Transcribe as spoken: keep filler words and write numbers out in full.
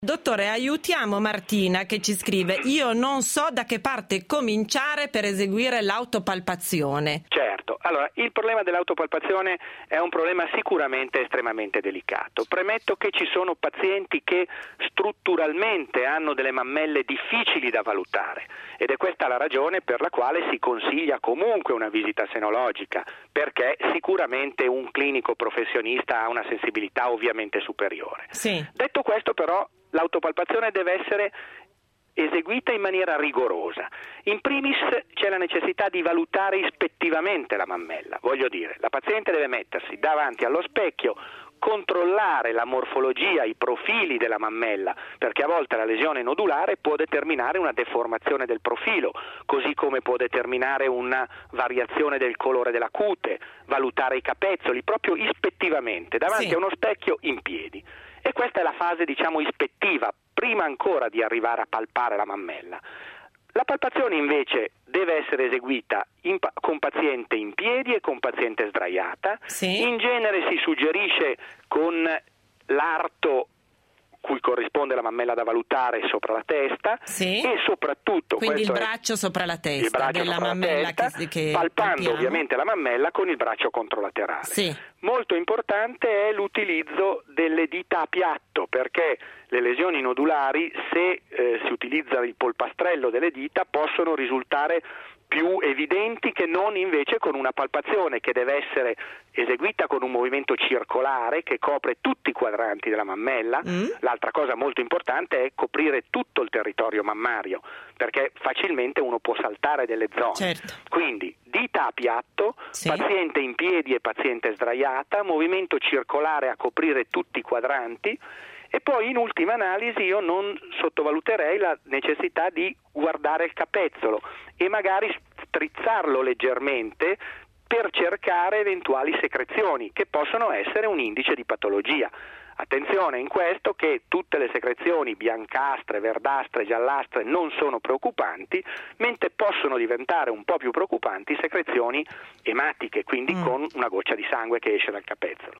Dottore, aiutiamo Martina che ci scrive: io non so da che parte cominciare per eseguire l'autopalpazione. Certo, allora il problema dell'autopalpazione è un problema sicuramente estremamente delicato. Premetto che ci sono pazienti che strutturalmente hanno delle mammelle difficili da valutare ed è questa la ragione per la quale si consiglia comunque una visita senologica, perché sicuramente un clinico professionista ha una sensibilità ovviamente superiore. Sì. Detto questo, però, l'autopalpazione deve essere eseguita in maniera rigorosa. In primis c'è la necessità di valutare ispettivamente la mammella, voglio dire, la paziente deve mettersi davanti allo specchio, controllare la morfologia, i profili della mammella, perché a volte la lesione nodulare può determinare una deformazione del profilo, così come può determinare una variazione del colore della cute, valutare i capezzoli proprio ispettivamente, davanti Sì. a uno specchio in piedi. E questa è la fase, diciamo, ispettiva, prima ancora di arrivare a palpare la mammella. La palpazione invece deve essere eseguita in, con paziente in piedi e con paziente sdraiata. Sì. In genere si suggerisce con l'arto cui corrisponde la mammella da valutare sopra la testa, Sì. e soprattutto quindi il questo braccio è, sopra la testa il braccio della sopra la mammella testa, che, che palpando palpiamo. ovviamente la mammella con il braccio controlaterale. Sì. Molto importante è l'utilizzo delle dita a piatto, perché le lesioni nodulari, se eh, si utilizza il polpastrello delle dita, possono risultare più evidenti che non invece con una palpazione che deve essere eseguita con un movimento circolare che copre tutti i quadranti della mammella. Mm. L'altra cosa molto importante è coprire tutto il territorio mammario, perché facilmente uno può saltare delle zone. Certo. Quindi dita a piatto, Sì. paziente in piedi e paziente sdraiata, movimento circolare a coprire tutti i quadranti. E poi in ultima analisi io non sottovaluterei la necessità di guardare il capezzolo e magari strizzarlo leggermente per cercare eventuali secrezioni che possono essere un indice di patologia. Attenzione in questo che tutte le secrezioni biancastre, verdastre, giallastre non sono preoccupanti, mentre possono diventare un po' più preoccupanti secrezioni ematiche, quindi mm. con una goccia di sangue che esce dal capezzolo.